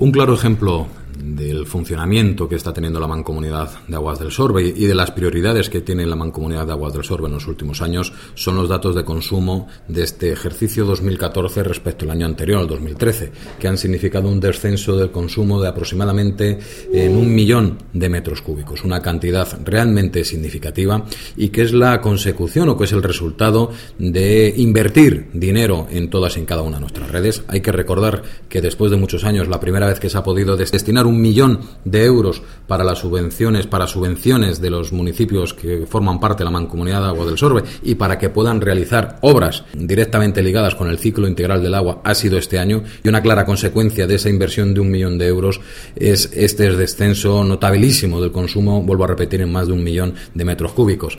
Un claro ejemplo del funcionamiento que está teniendo la Mancomunidad de Aguas del Sorbe y de las prioridades que tiene la Mancomunidad de Aguas del Sorbe en los últimos años son los datos de consumo de este ejercicio 2014 respecto al año anterior, al 2013, que han significado un descenso del consumo de aproximadamente 1 millón de metros cúbicos, una cantidad realmente significativa y que es la consecución o que es el resultado de invertir dinero en todas y en cada una de nuestras redes. Hay que recordar que después de muchos años, la primera vez que se ha podido destinar 1 millón de euros para las subvenciones de los municipios que forman parte de la Mancomunidad de Aguas del Sorbe y para que puedan realizar obras directamente ligadas con el ciclo integral del agua ha sido este año, y una clara consecuencia de esa inversión de 1 millón de euros es este descenso notabilísimo del consumo, vuelvo a repetir, en más de 1 millón de metros cúbicos.